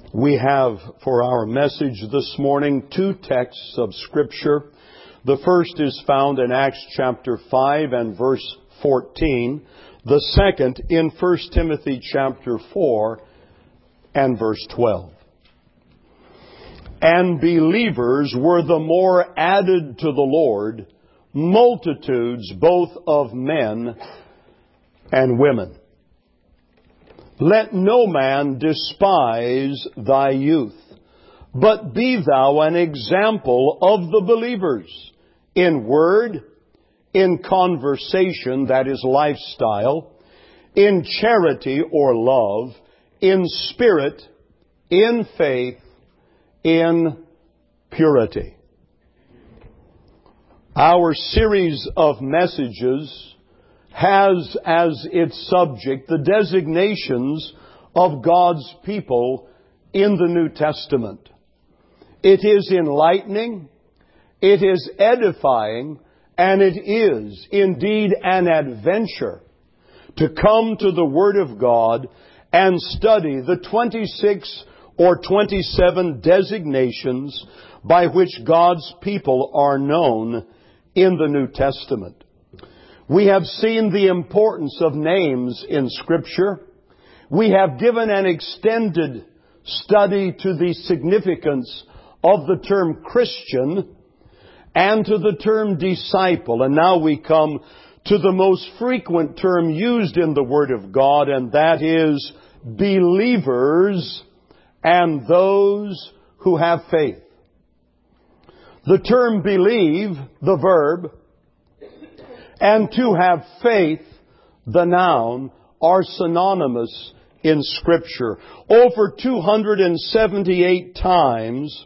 We have for our message this morning two texts of Scripture. The first is found in Acts chapter 5 and verse 14. The second in 1 Timothy chapter 4 and verse 12. And believers were the more added to the Lord, multitudes both of men and women. Let no man despise thy youth, but be thou an example of the believers in word, in conversation, that is lifestyle, in charity or love, in spirit, in faith, in purity. Our series of messages has as its subject the designations of God's people in the New Testament. It is enlightening, it is edifying, and it is indeed an adventure to come to the Word of God and study the 26 or 27 designations by which God's people are known in the New Testament. We have seen the importance of names in Scripture. We have given an extended study to the significance of the term Christian and to the term disciple. And now we come to the most frequent term used in the Word of God, and that is believers and those who have faith. The term believe, the verb, and to have faith, the noun, are synonymous in Scripture. Over 278 times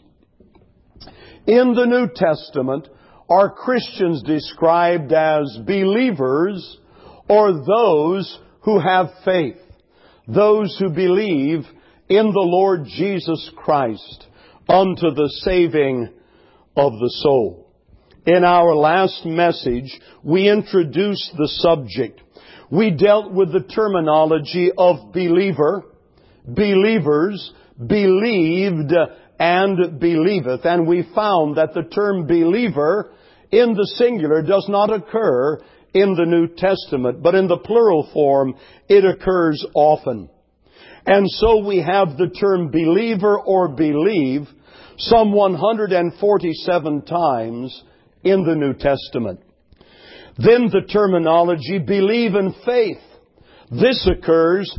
in the New Testament are Christians described as believers or those who have faith, those who believe in the Lord Jesus Christ unto the saving of the soul. In our last message, we introduced the subject. We dealt with the terminology of believer, believers, believed, and believeth. And we found that the term believer in the singular does not occur in the New Testament, but in the plural form it occurs often. And so we have the term believer or believe some 147 times in the New Testament. Then the terminology believe in faith. This occurs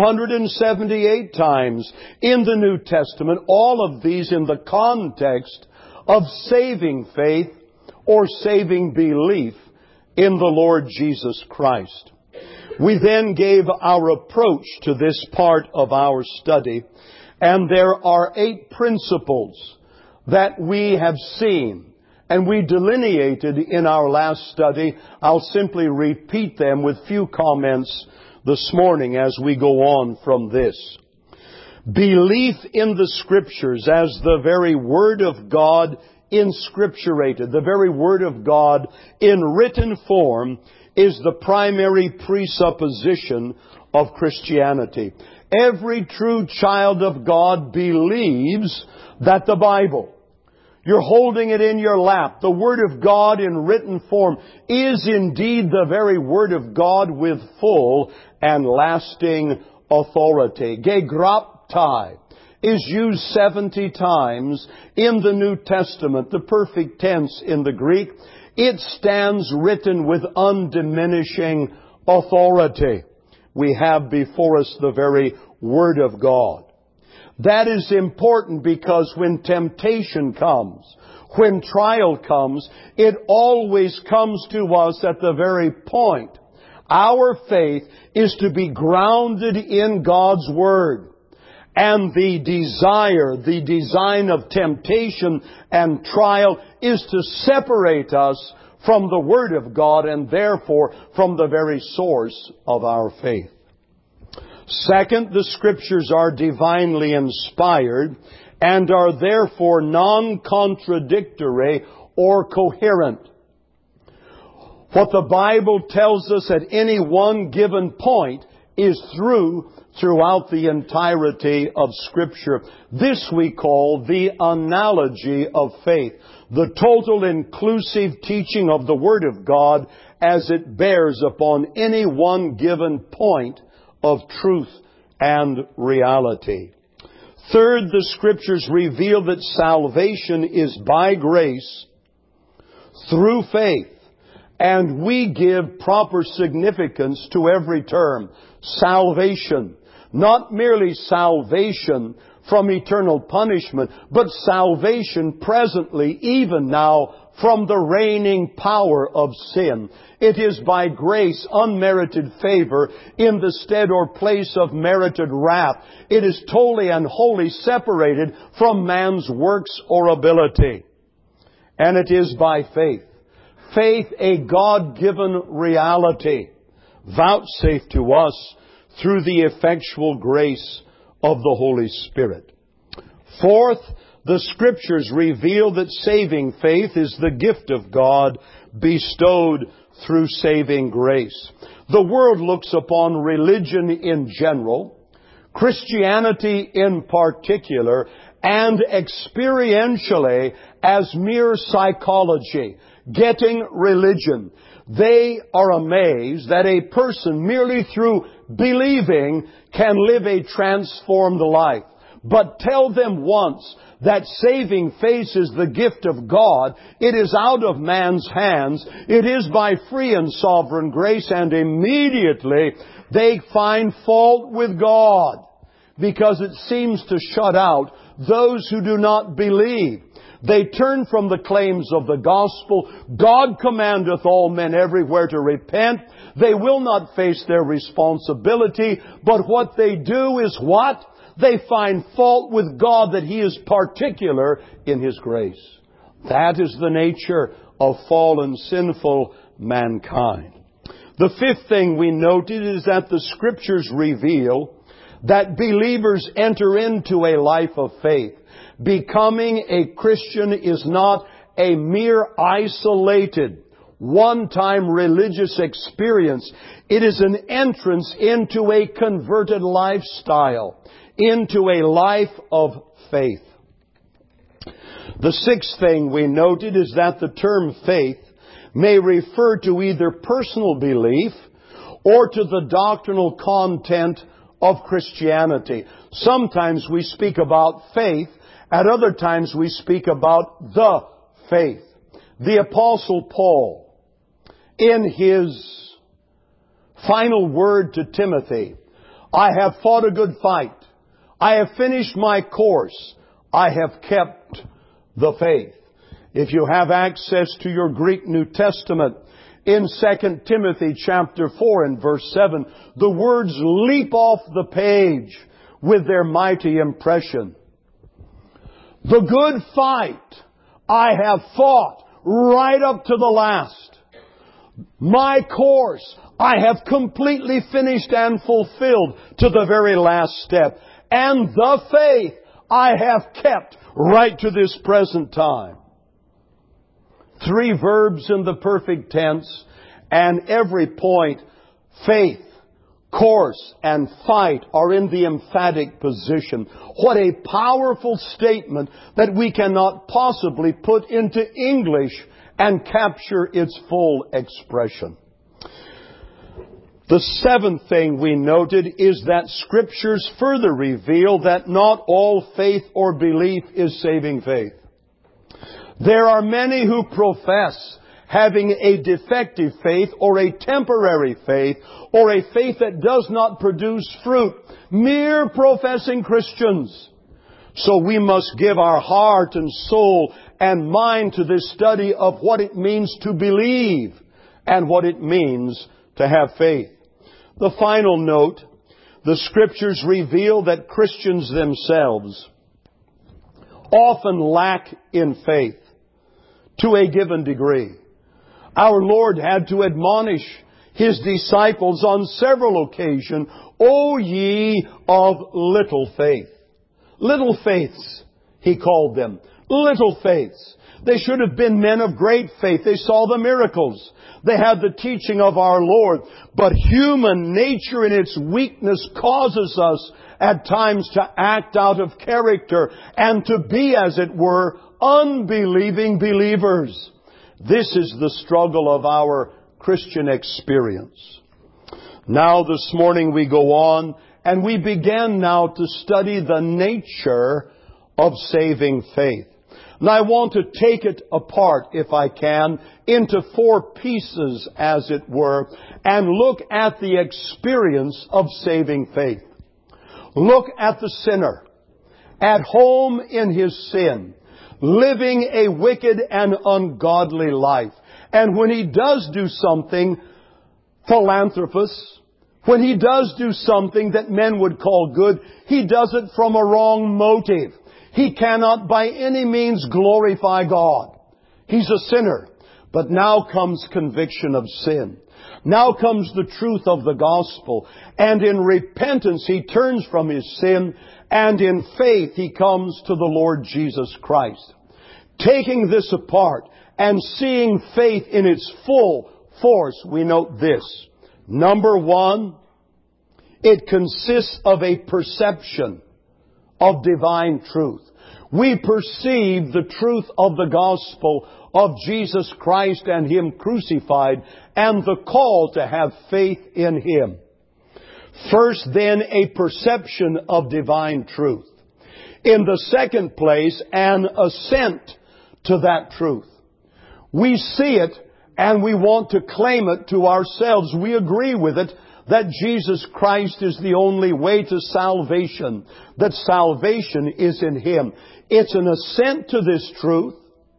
278 times in the New Testament, all of these in the context of saving faith or saving belief in the Lord Jesus Christ. We then gave our approach to this part of our study, and there are 8 principles that we have seen and we delineated in our last study. I'll simply repeat them with few comments this morning as we go on from this. Belief in the Scriptures as the very Word of God inscripturated, the very Word of God in written form, is the primary presupposition of Christianity. Every true child of God believes that the Bible, you're holding it in your lap, the Word of God in written form, is indeed the very Word of God with full and lasting authority. Gegraptai is used 70 times in the New Testament, the perfect tense in the Greek. It stands written with undiminishing authority. We have before us the very Word of God. That is important because when temptation comes, when trial comes, it always comes to us at the very point. Our faith is to be grounded in God's Word. And the desire, the design of temptation and trial is to separate us from the Word of God and therefore from the very source of our faith. Second, the Scriptures are divinely inspired and are therefore non-contradictory or coherent. What the Bible tells us at any one given point is throughout the entirety of Scripture. This we call the analogy of faith, the total inclusive teaching of the Word of God as it bears upon any one given point of truth and reality. Third, the Scriptures reveal that salvation is by grace through faith, and we give proper significance to every term. Salvation, not merely salvation from eternal punishment, but salvation presently, even now, from the reigning power of sin. It is by grace, unmerited favor, in the stead or place of merited wrath. It is totally and wholly separated from man's works or ability. And it is by faith. Faith, a God-given reality, vouchsafed to us through the effectual grace of the Holy Spirit. Fourth, the Scriptures reveal that saving faith is the gift of God bestowed through saving grace. The world looks upon religion in general, Christianity in particular, and experientially as mere psychology, getting religion. They are amazed that a person merely through believing can live a transformed life. But tell them once that saving faith is the gift of God. It is out of man's hands. It is by free and sovereign grace, and immediately they find fault with God because it seems to shut out those who do not believe. They turn from the claims of the gospel. God commandeth all men everywhere to repent. They will not face their responsibility, but what they do is what? They find fault with God that He is particular in His grace. That is the nature of fallen, sinful mankind. The fifth thing we noted is that the Scriptures reveal that believers enter into a life of faith. Becoming a Christian is not a mere isolated, one-time religious experience. It is an entrance into a converted lifestyle, into a life of faith. The sixth thing we noted is that the term faith may refer to either personal belief or to the doctrinal content of Christianity. Sometimes we speak about faith, at other times we speak about the faith. The Apostle Paul, in his final word to Timothy, I have fought a good fight. I have finished my course. I have kept the faith. If you have access to your Greek New Testament, in 2 Timothy chapter 4 and verse 7, the words leap off the page with their mighty impression. The good fight I have fought right up to the last. My course I have completely finished and fulfilled to the very last step. And the faith I have kept right to this present time. 3 verbs in the perfect tense, and every point, faith, course, and fight are in the emphatic position. What a powerful statement that we cannot possibly put into English and capture its full expression. The seventh thing we noted is that Scriptures further reveal that not all faith or belief is saving faith. There are many who profess having a defective faith or a temporary faith or a faith that does not produce fruit. Mere professing Christians. So we must give our heart and soul and mind to this study of what it means to believe and what it means to have faith. The final note, the Scriptures reveal that Christians themselves often lack in faith to a given degree. Our Lord had to admonish His disciples on several occasions, O ye of little faith. Little faiths, He called them. little faiths. They should have been men of great faith. They saw the miracles. They had the teaching of our Lord. But human nature in its weakness causes us at times to act out of character and to be, as it were, unbelieving believers. This is the struggle of our Christian experience. Now this morning we go on and we begin now to study the nature of saving faith. And I want to take it apart, if I can, into 4 pieces, as it were, and look at the experience of saving faith. Look at the sinner, at home in his sin, living a wicked and ungodly life. And when he does do something philanthropist, when he does do something that men would call good, he does it from a wrong motive. He cannot by any means glorify God. He's a sinner. But now comes conviction of sin. Now comes the truth of the gospel. And in repentance he turns from his sin, and in faith he comes to the Lord Jesus Christ. Taking this apart and seeing faith in its full force, we note this. Number 1, it consists of a perception of divine truth. We perceive the truth of the gospel of Jesus Christ and Him crucified, and the call to have faith in Him. First, then, a perception of divine truth. In the second place, an assent to that truth. We see it and we want to claim it to ourselves. We agree with it that Jesus Christ is the only way to salvation, that salvation is in Him. It's an assent to this truth,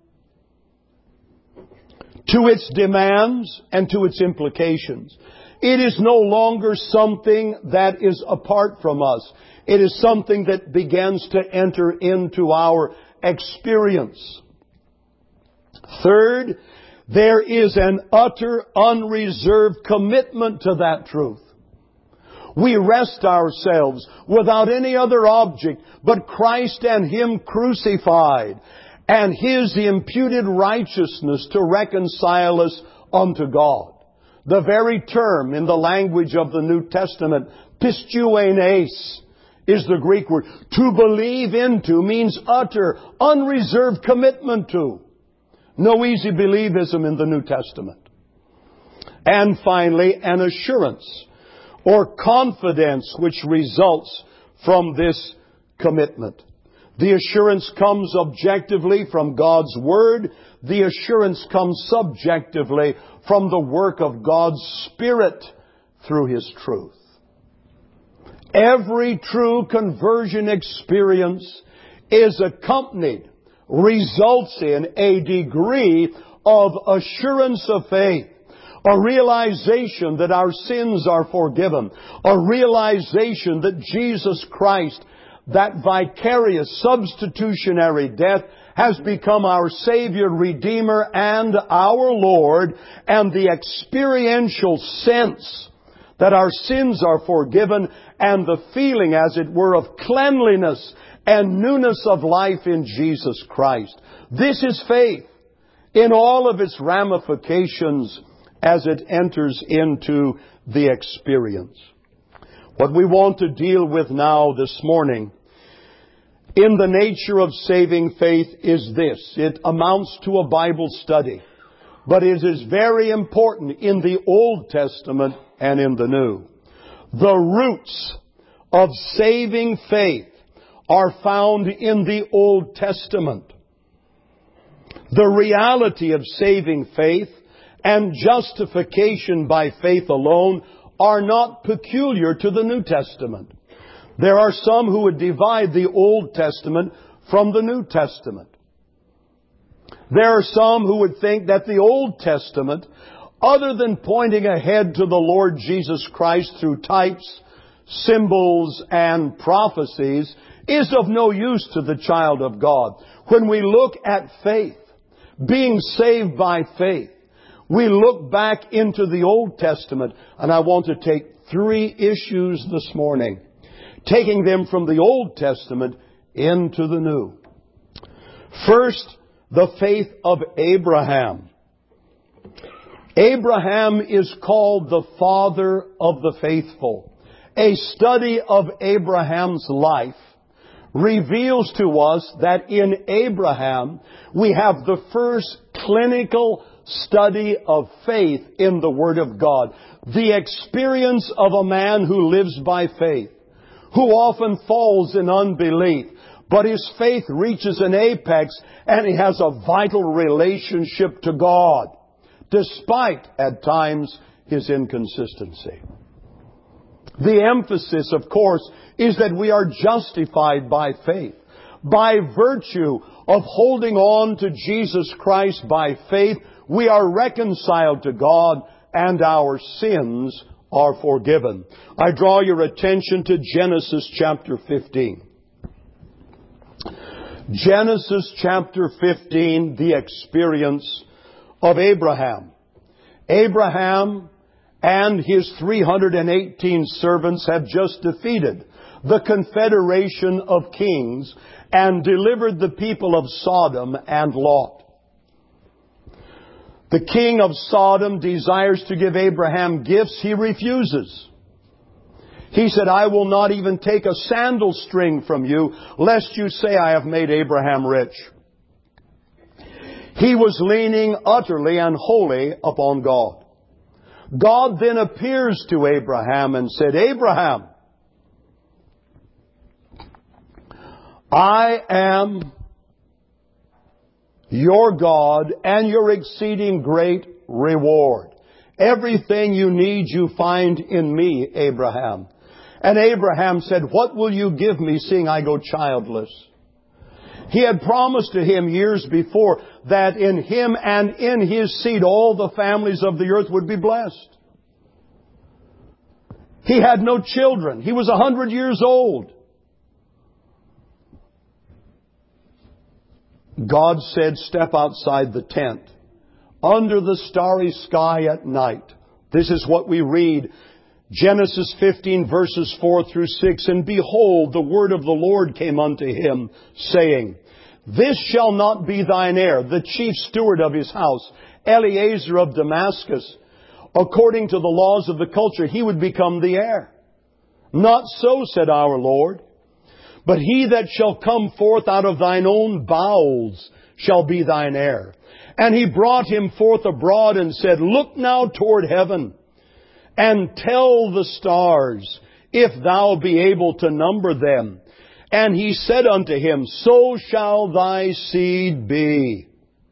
to its demands and to its implications. It is no longer something that is apart from us. It is something that begins to enter into our experience. Third, there is an utter, unreserved commitment to that truth. We rest ourselves without any other object but Christ and Him crucified, and His imputed righteousness to reconcile us unto God. The very term in the language of the New Testament, pistuenes, is the Greek word. To believe into means utter, unreserved commitment to. No easy believism in the New Testament. And finally, an assurance or confidence which results from this commitment. The assurance comes objectively from God's Word. The assurance comes subjectively from the work of God's Spirit through His truth. Every true conversion experience is accompanied, results in a degree of assurance of faith. A realization that our sins are forgiven. A realization that Jesus Christ, that vicarious substitutionary death, has become our Savior, Redeemer, and our Lord, and the experiential sense that our sins are forgiven, and the feeling, as it were, of cleanliness and newness of life in Jesus Christ. This is faith in all of its ramifications as it enters into the experience. What we want to deal with now this morning in the nature of saving faith is this. It amounts to a Bible study, but it is very important in the Old Testament and in the New. The roots of saving faith are found in the Old Testament. The reality of saving faith and justification by faith alone are not peculiar to the New Testament. There are some who would divide the Old Testament from the New Testament. There are some who would think that the Old Testament, other than pointing ahead to the Lord Jesus Christ through types, symbols, and prophecies, is of no use to the child of God. When we look at faith, being saved by faith, we look back into the Old Testament, and I want to take 3 issues this morning, taking them from the Old Testament into the New. First, the faith of Abraham. Abraham is called the father of the faithful. A study of Abraham's life reveals to us that in Abraham we have the first clinical study of faith in the Word of God. The experience of a man who lives by faith, who often falls in unbelief, but his faith reaches an apex and he has a vital relationship to God, despite, at times, his inconsistency. The emphasis, of course, is that we are justified by faith. By virtue of holding on to Jesus Christ by faith, we are reconciled to God and our sins are forgiven. I draw your attention to Genesis chapter 15. Genesis chapter 15, the experience of Abraham. Abraham and his 318 servants have just defeated the confederation of kings and delivered the people of Sodom and Lot. The king of Sodom desires to give Abraham gifts. He refuses. He said, I will not even take a sandal string from you, lest you say I have made Abraham rich. He was leaning utterly and wholly upon God. God then appears to Abraham and said, Abraham, I am your God and your exceeding great reward. Everything you need you find in me, Abraham. And Abraham said, what will you give me, seeing I go childless? He had promised to him years before that in him and in his seed all the families of the earth would be blessed. He had no children. He was 100 years old. God said, step outside the tent, under the starry sky at night. This is what we read. Genesis 15 verses 4 through 6. And behold, the word of the Lord came unto him, saying, this shall not be thine heir, the chief steward of his house, Eliezer of Damascus. According to the laws of the culture, he would become the heir. Not so, said our Lord. But he that shall come forth out of thine own bowels shall be thine heir. And he brought him forth abroad and said, look now toward heaven, and tell the stars, if thou be able to number them. And he said unto him, so shall thy seed be.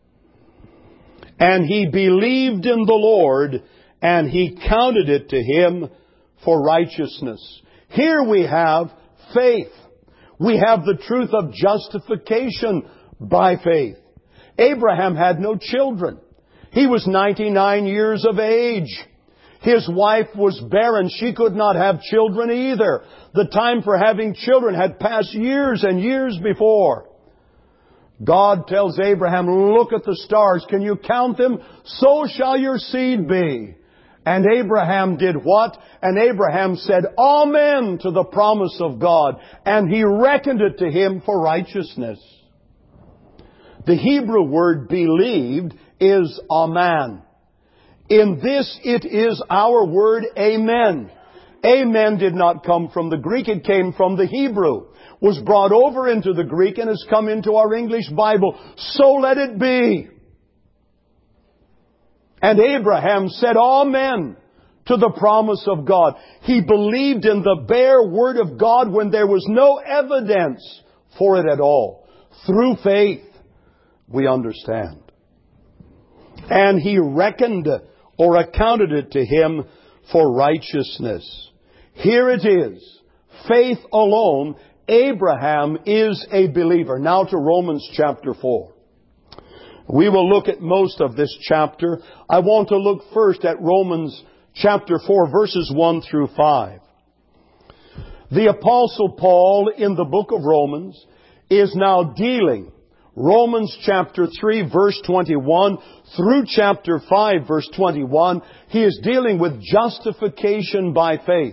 And he believed in the Lord, and he counted it to him for righteousness. Here we have faith. We have the truth of justification by faith. Abraham had no children. He was 99 years of age. His wife was barren. She could not have children either. The time for having children had passed years and years before. God tells Abraham, look at the stars. Can you count them? So shall your seed be. And Abraham did what? And Abraham said, Amen to the promise of God. And he reckoned it to him for righteousness. The Hebrew word believed is amen. In this it is our word amen. Amen did not come from the Greek, it came from the Hebrew. Was brought over into the Greek and has come into our English Bible. So let it be. And Abraham said amen to the promise of God. He believed in the bare word of God when there was no evidence for it at all. Through faith, we understand. And he reckoned or accounted it to him for righteousness. Here it is. Faith alone. Abraham is a believer. Now to Romans chapter 4. We will look at most of this chapter. I want to look first at Romans chapter 4, verses 1 through 5. The Apostle Paul in the book of Romans is now dealing, Romans chapter 3, verse 21, through chapter 5, verse 21, he is dealing with justification by faith.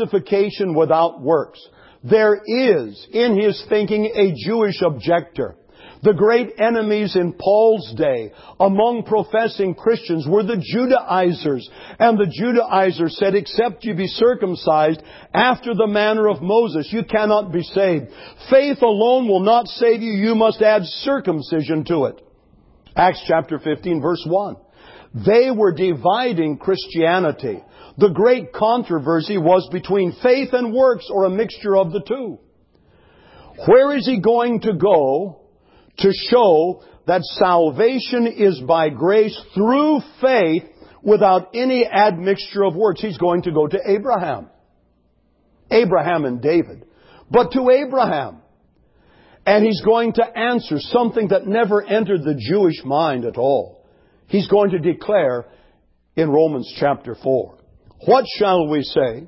Justification without works. There is, in his thinking, a Jewish objector. The great enemies in Paul's day among professing Christians were the Judaizers. And the Judaizers said, except you be circumcised after the manner of Moses, you cannot be saved. Faith alone will not save you. You must add circumcision to it. Acts chapter 15 verse 1. They were dividing Christianity. The great controversy was between faith and works, or a mixture of the two. Where is he going to go to show that salvation is by grace through faith without any admixture of works? He's going to go to Abraham. Abraham and David. But to Abraham. And he's going to answer something that never entered the Jewish mind at all. He's going to declare in Romans chapter 4. What shall we say?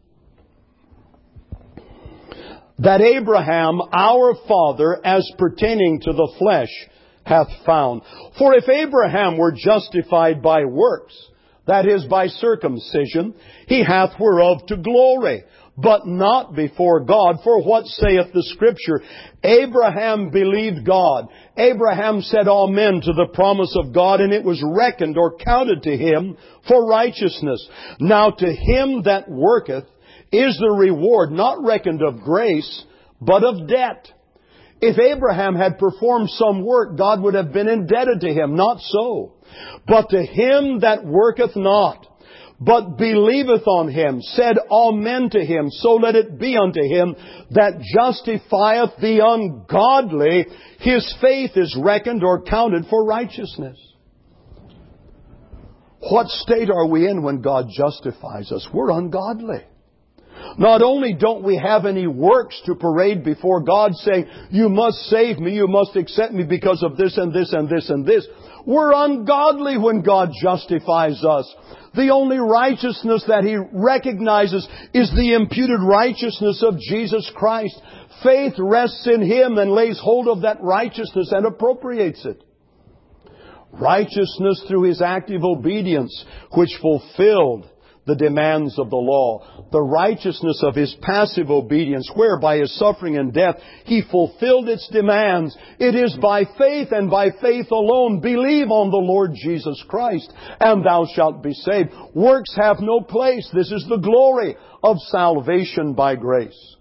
That Abraham, our father, as pertaining to the flesh, hath found. For if Abraham were justified by works, that is, by circumcision, he hath whereof to glory, but not before God. For what saith the Scripture? Abraham believed God. Abraham said amen to the promise of God, and it was reckoned or counted to him for righteousness. Now to him that worketh is the reward not reckoned of grace, but of debt. If Abraham had performed some work, God would have been indebted to him. Not so. But to him that worketh not, but believeth on him, said amen to him, so let it be unto him that justifieth the ungodly, his faith is reckoned or counted for righteousness. What state are we in when God justifies us? We're ungodly. Not only don't we have any works to parade before God saying, you must save me, you must accept me because of this and this and this and this. We're ungodly when God justifies us. The only righteousness that He recognizes is the imputed righteousness of Jesus Christ. Faith rests in Him and lays hold of that righteousness and appropriates it. Righteousness through His active obedience, which fulfilled the demands of the law. The righteousness of His passive obedience, where by His suffering and death He fulfilled its demands. It is by faith and by faith alone. Believe on the Lord Jesus Christ, and thou shalt be saved. Works have no place. This is the glory of salvation by grace.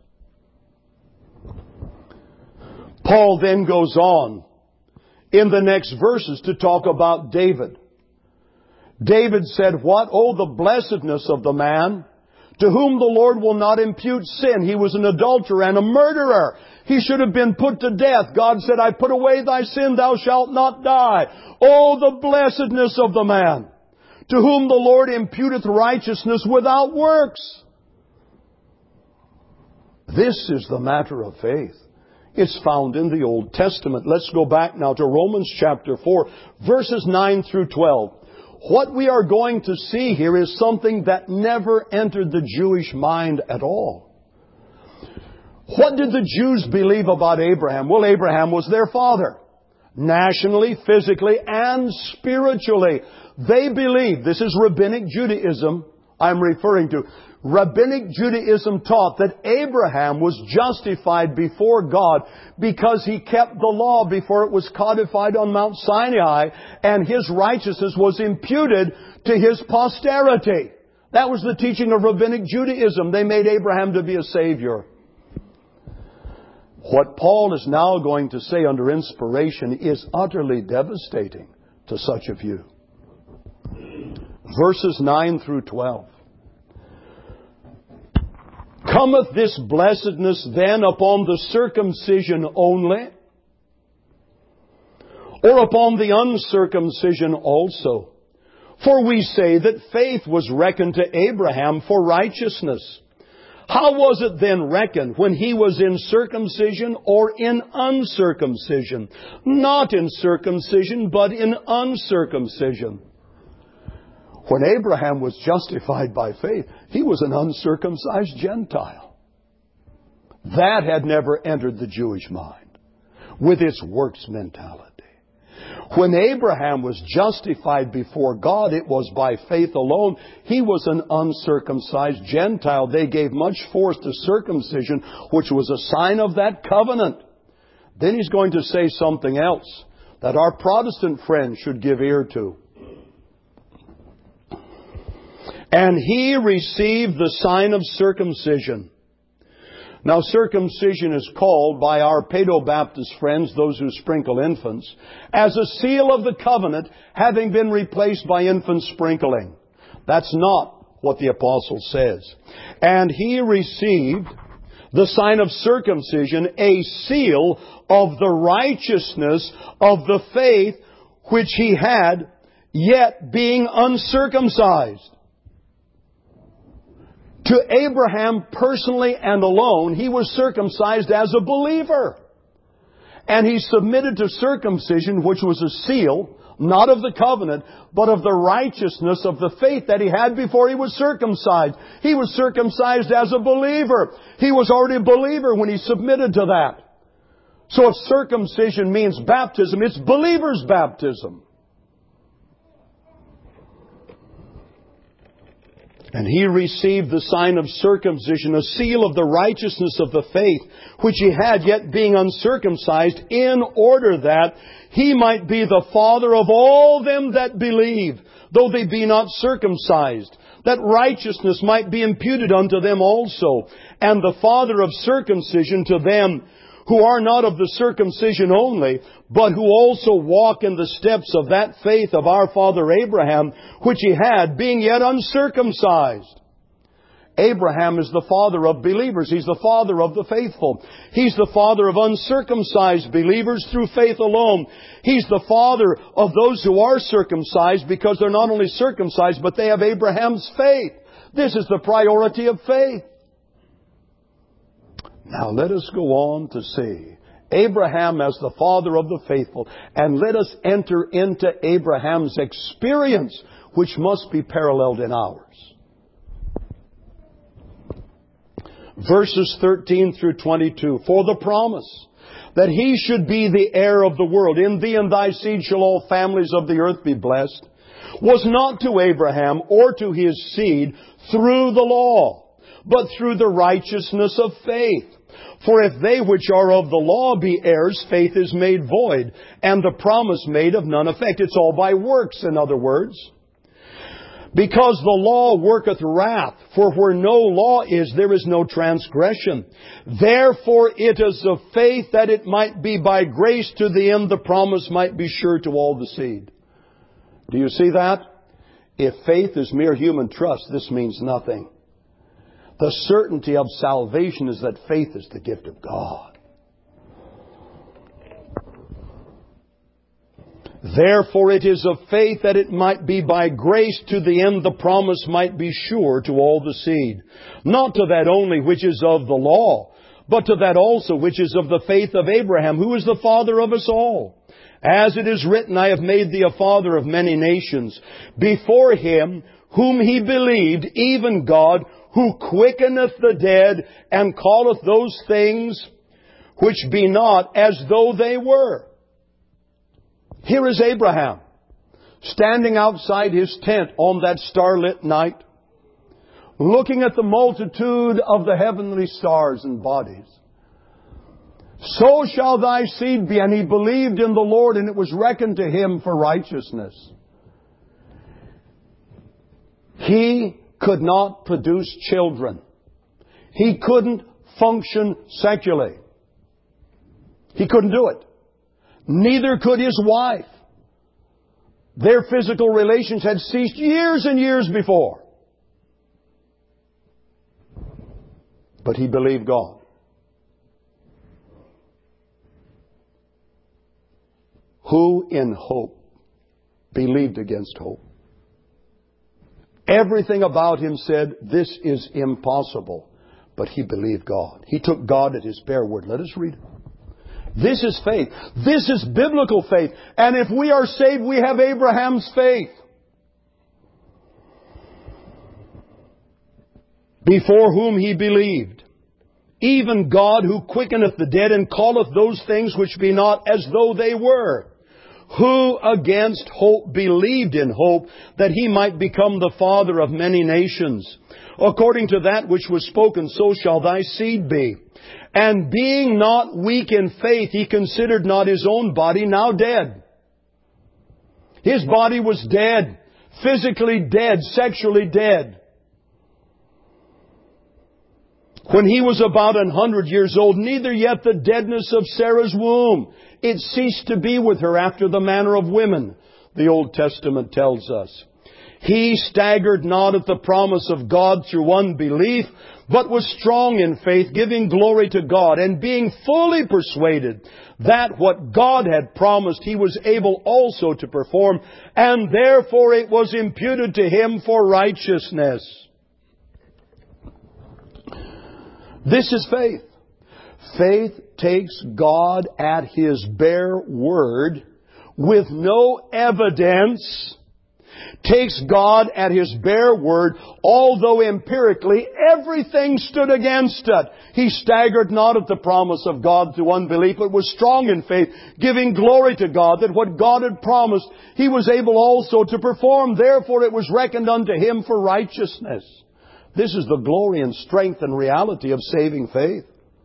Paul then goes on in the next verses to talk about David. David said, what? Oh, the blessedness of the man to whom the Lord will not impute sin. He was an adulterer and a murderer. He should have been put to death. God said, I put away thy sin, thou shalt not die. Oh, the blessedness of the man to whom the Lord imputeth righteousness without works. This is the matter of faith. It's found in the Old Testament. Let's go back now to Romans chapter 4, verses 9 through 12. What we are going to see here is something that never entered the Jewish mind at all. What did the Jews believe about Abraham? Well, Abraham was their father. Nationally, physically, and spiritually. They believed, this is Rabbinic Judaism I'm referring to. Rabbinic Judaism taught that Abraham was justified before God because he kept the law before it was codified on Mount Sinai, and his righteousness was imputed to his posterity. That was the teaching of Rabbinic Judaism. They made Abraham to be a savior. What Paul is now going to say under inspiration is utterly devastating to such a view. Verses 9 through 12. Cometh this blessedness then upon the circumcision only, or upon the uncircumcision also? For we say that faith was reckoned to Abraham for righteousness. How was it then reckoned? When he was in circumcision or in uncircumcision? Not in circumcision, but in uncircumcision. When Abraham was justified by faith, he was an uncircumcised Gentile. That had never entered the Jewish mind with its works mentality. When Abraham was justified before God, it was by faith alone. He was an uncircumcised Gentile. They gave much force to circumcision, which was a sign of that covenant. Then he's going to say something else that our Protestant friends should give ear to. And he received the sign of circumcision. Now, circumcision is called by our Paedo-Baptist friends, those who sprinkle infants, as a seal of the covenant having been replaced by infant sprinkling. That's not what the apostle says. And he received the sign of circumcision, a seal of the righteousness of the faith which he had, yet being uncircumcised. To Abraham personally and alone, he was circumcised as a believer. And he submitted to circumcision, which was a seal, not of the covenant, but of the righteousness of the faith that he had before he was circumcised. He was circumcised as a believer. He was already a believer when he submitted to that. So if circumcision means baptism, it's believer's baptism. And he received the sign of circumcision, a seal of the righteousness of the faith, which he had, yet being uncircumcised, in order that he might be the father of all them that believe, though they be not circumcised, that righteousness might be imputed unto them also, and the father of circumcision to them who are not of the circumcision only, but who also walk in the steps of that faith of our father Abraham, which he had, being yet uncircumcised. Abraham is the father of believers. He's the father of the faithful. He's the father of uncircumcised believers through faith alone. He's the father of those who are circumcised because they're not only circumcised, but they have Abraham's faith. This is the priority of faith. Now let us go on to see Abraham as the father of the faithful, and let us enter into Abraham's experience, which must be paralleled in ours. Verses 13 through 22. For the promise that he should be the heir of the world, in thee and thy seed shall all families of the earth be blessed, was not to Abraham or to his seed through the law, but through the righteousness of faith. For if they which are of the law be heirs, faith is made void, and the promise made of none effect. It's all by works, in other words. Because the law worketh wrath, for where no law is, there is no transgression. Therefore it is of faith that it might be by grace to the end the promise might be sure to all the seed. Do you see that? If faith is mere human trust, this means nothing. The certainty of salvation is that faith is the gift of God. Therefore it is of faith that it might be by grace to the end the promise might be sure to all the seed. Not to that only which is of the law, but to that also which is of the faith of Abraham, who is the father of us all. As it is written, I have made thee a father of many nations, before him whom he believed, even God, who quickeneth the dead, and calleth those things which be not as though they were. Here is Abraham, standing outside his tent on that starlit night, looking at the multitude of the heavenly stars and bodies. So shall thy seed be. And he believed in the Lord, and it was reckoned to him for righteousness. He could not produce children. He couldn't function secularly. He couldn't do it. Neither could his wife. Their physical relations had ceased years and years before. But he believed God. Who in hope believed against hope. Everything about him said, this is impossible. But he believed God. He took God at his bare word. Let us read it. This is faith. This is biblical faith. And if we are saved, we have Abraham's faith. Before whom he believed, even God who quickeneth the dead, and calleth those things which be not as though they were. Who against hope believed in hope, that he might become the father of many nations. According to that which was spoken, so shall thy seed be. And being not weak in faith, he considered not his own body now dead. His body was dead, physically dead, sexually dead. When he was about 100 years old, neither yet the deadness of Sarah's womb. It ceased to be with her after the manner of women, the Old Testament tells us. He staggered not at the promise of God through unbelief, but was strong in faith, giving glory to God, and being fully persuaded that what God had promised he was able also to perform, and therefore it was imputed to him for righteousness. This is faith. Faith takes God at His bare word with no evidence. Takes God at His bare word, although empirically everything stood against it. He staggered not at the promise of God through unbelief, but was strong in faith, giving glory to God that what God had promised He was able also to perform. Therefore it was reckoned unto Him for righteousness. This is the glory and strength and reality of saving faith.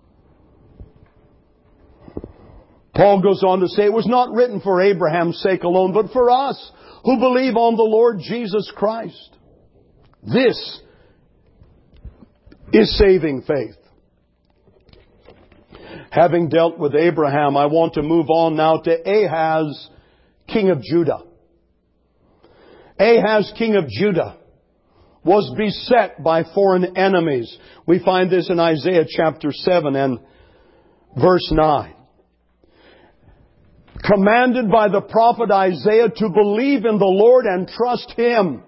Paul goes on to say, it was not written for Abraham's sake alone, but for us who believe on the Lord Jesus Christ. This is saving faith. Having dealt with Abraham, I want to move on now to Ahaz, king of Judah. Ahaz, king of Judah, was beset by foreign enemies. We find this in Isaiah chapter 7 and verse 9. Commanded by the prophet Isaiah to believe in the Lord and trust Him.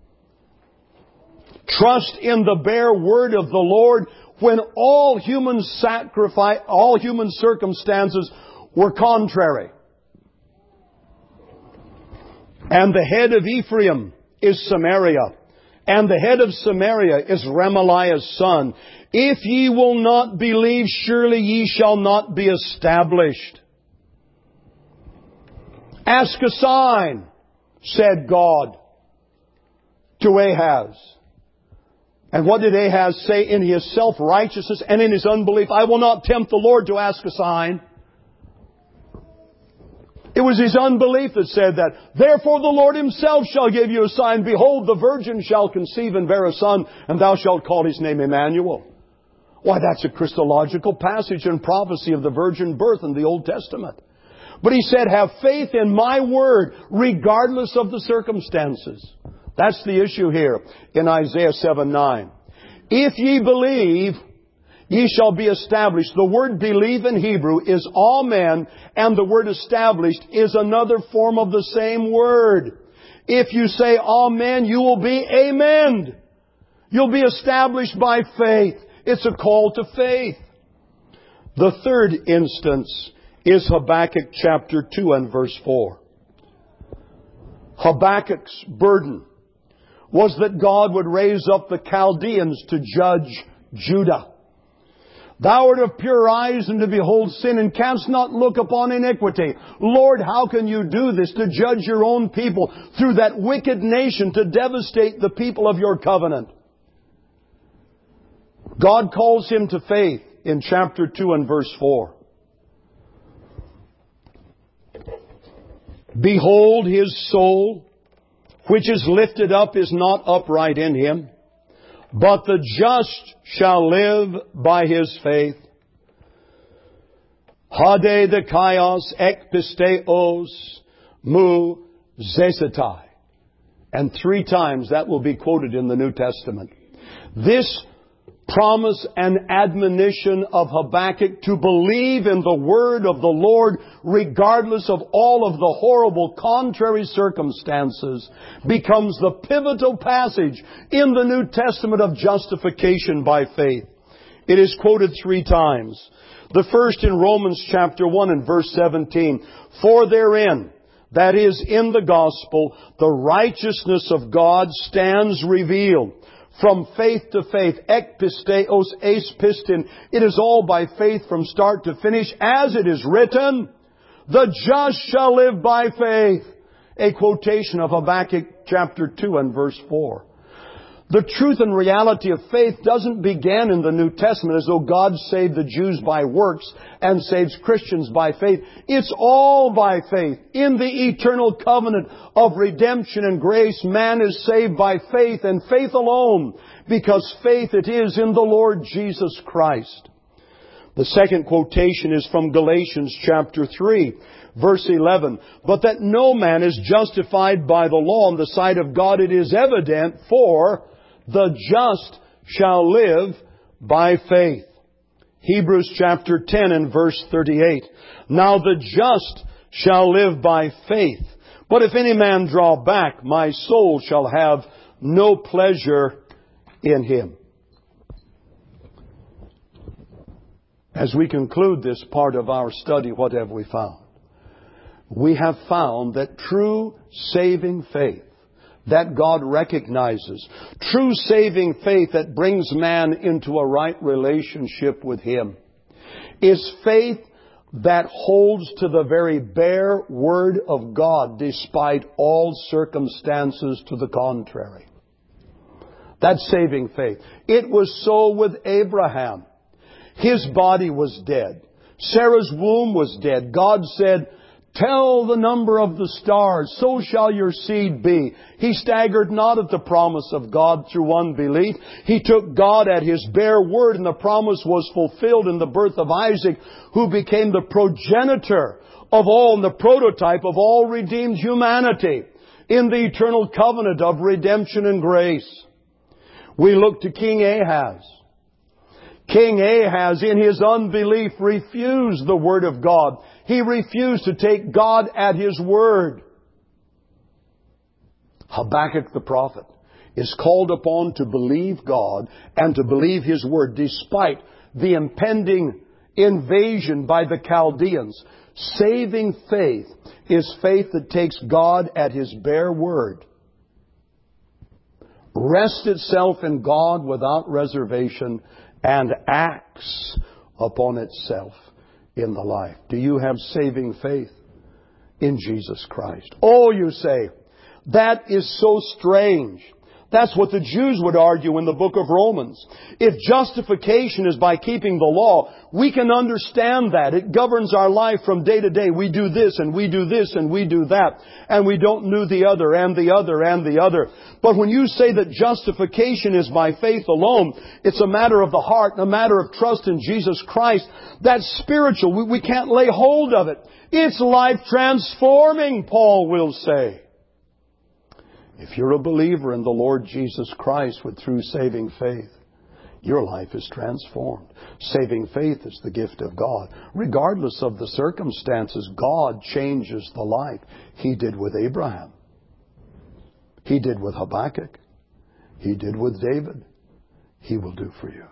Trust in the bare word of the Lord when all human circumstances were contrary. And the head of Ephraim is Samaria, and the head of Samaria is Remaliah's son. If ye will not believe, surely ye shall not be established. Ask a sign, said God to Ahaz. And what did Ahaz say in his self-righteousness and in his unbelief? I will not tempt the Lord to ask a sign. It was his unbelief that said that. Therefore the Lord Himself shall give you a sign. Behold, the virgin shall conceive and bear a son, and thou shalt call his name Emmanuel. Why, that's a Christological passage and prophecy of the virgin birth in the Old Testament. But He said, have faith in my word, regardless of the circumstances. That's the issue here in Isaiah 7:9. If ye believe, ye shall be established. The word believe in Hebrew is amen, and the word established is another form of the same word. If you say amen, you will be amened. You'll be established by faith. It's a call to faith. The third instance is Habakkuk chapter 2 and verse 4. Habakkuk's burden was that God would raise up the Chaldeans to judge Judah. Thou art of pure eyes and to behold sin, and canst not look upon iniquity. Lord, how can you do this, to judge your own people through that wicked nation, to devastate the people of your covenant? God calls him to faith in chapter 2 and verse 4. Behold, his soul, which is lifted up, is not upright in him, but the just shall live by his faith. Hade dekaios ek pisteos mu zesetai. And 3 times that will be quoted in the New Testament. This promise and admonition of Habakkuk to believe in the word of the Lord regardless of all of the horrible contrary circumstances becomes the pivotal passage in the New Testament of justification by faith. It is quoted 3 times. The first in Romans chapter 1 and verse 17. For therein, that is in the gospel, the righteousness of God stands revealed. From faith to faith, ek pisteos eis pistin. It is all by faith from start to finish. As it is written, the just shall live by faith. A quotation of Habakkuk chapter 2 and verse 4. The truth and reality of faith doesn't begin in the New Testament as though God saved the Jews by works and saves Christians by faith. It's all by faith. In the eternal covenant of redemption and grace, man is saved by faith and faith alone, because faith it is in the Lord Jesus Christ. The second quotation is from Galatians chapter 3, verse 11. But that no man is justified by the law in the sight of God, it is evident, for the just shall live by faith. Hebrews chapter 10 and verse 38. Now the just shall live by faith. But if any man draw back, my soul shall have no pleasure in him. As we conclude this part of our study, what have we found? We have found that true saving faith that God recognizes, true saving faith that brings man into a right relationship with Him, is faith that holds to the very bare Word of God despite all circumstances to the contrary. That's saving faith. It was so with Abraham. His body was dead. Sarah's womb was dead. God said, "Tell the number of the stars, so shall your seed be." He staggered not at the promise of God through unbelief. He took God at His bare word, and the promise was fulfilled in the birth of Isaac, who became the progenitor of all and the prototype of all redeemed humanity in the eternal covenant of redemption and grace. We look to King Ahaz. King Ahaz, in his unbelief, refused the Word of God. He refused to take God at His word. Habakkuk the prophet is called upon to believe God and to believe His Word despite the impending invasion by the Chaldeans. Saving faith is faith that takes God at His bare word, rests itself in God without reservation, and acts upon itself in the life. Do you have saving faith in Jesus Christ? Oh, you say, that is so strange. That's what the Jews would argue in the book of Romans. If justification is by keeping the law, we can understand that. It governs our life from day to day. We do this and we do this and we do that. And we don't do the other and the other and the other. But when you say that justification is by faith alone, it's a matter of the heart, a matter of trust in Jesus Christ. That's spiritual. We can't lay hold of it. It's life transforming, Paul will say. If you're a believer in the Lord Jesus Christ with true saving faith, your life is transformed. Saving faith is the gift of God. Regardless of the circumstances, God changes the life. He did with Abraham. He did with Habakkuk. He did with David. He will do for you.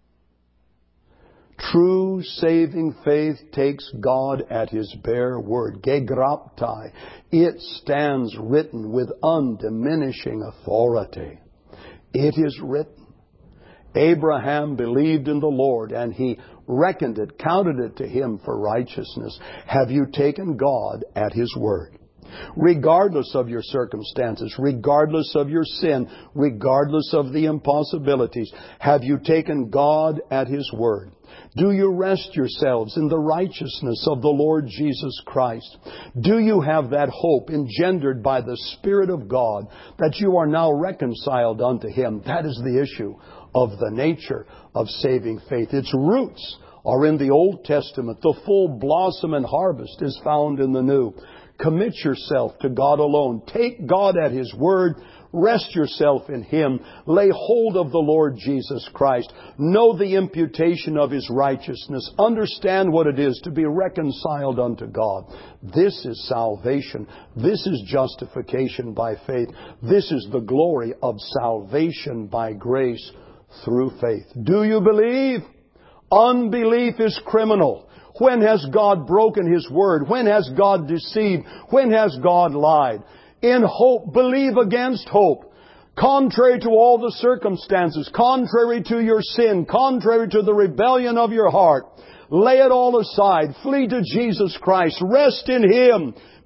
True saving faith takes God at His bare word. Gegraptai. It stands written with undiminishing authority. It is written. Abraham believed in the Lord, and he reckoned it, counted it to him for righteousness. Have you taken God at His word? Regardless of your circumstances, regardless of your sin, regardless of the impossibilities, have you taken God at His word? Do you rest yourselves in the righteousness of the Lord Jesus Christ? Do you have that hope engendered by the Spirit of God that you are now reconciled unto Him? That is the issue of the nature of saving faith. Its roots are in the Old Testament. The full blossom and harvest is found in the New. Commit yourself to God alone. Take God at His word. Rest yourself in Him. Lay hold of the Lord Jesus Christ. Know the imputation of His righteousness. Understand what it is to be reconciled unto God. This is salvation. This is justification by faith. This is the glory of salvation by grace through faith. Do you believe? Unbelief is criminal. When has God broken His word? When has God deceived? When has God lied? In hope, believe against hope. Contrary to all the circumstances, contrary to your sin, contrary to the rebellion of your heart, lay it all aside. Flee to Jesus Christ. Rest in Him.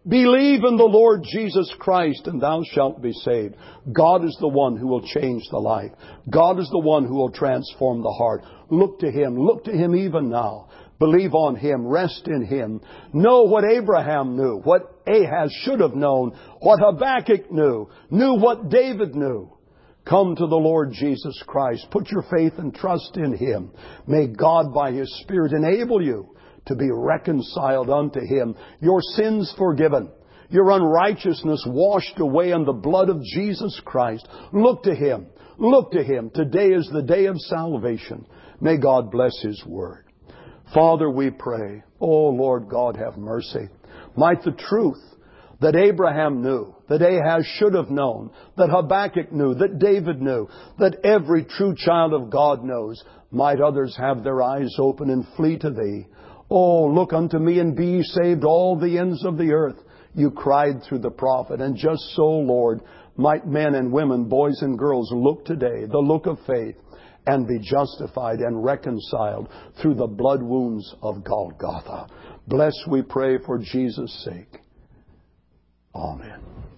Believe in the Lord Jesus Christ and thou shalt be saved. God is the one who will change the life. God is the one who will transform the heart. Look to Him. Look to Him even now. Believe on Him. Rest in Him. Know what Abraham knew, what Ahaz should have known, what Habakkuk knew what David knew. Come to the Lord Jesus Christ. Put your faith and trust in Him. May God by His Spirit enable you to be reconciled unto Him, your sins forgiven, your unrighteousness washed away in the blood of Jesus Christ. Look to Him. Look to Him. Today is the day of salvation. May God bless His Word. Father, we pray, oh Lord God, have mercy. Might the truth that Abraham knew, that Ahaz should have known, that Habakkuk knew, that David knew, that every true child of God knows, might others have their eyes open and flee to Thee. Oh, look unto me and be ye saved, all the ends of the earth. You cried through the prophet. And just so, Lord, might men and women, boys and girls, look today, the look of faith, and be justified and reconciled through the blood wounds of Golgotha. Bless, we pray, for Jesus' sake. Amen.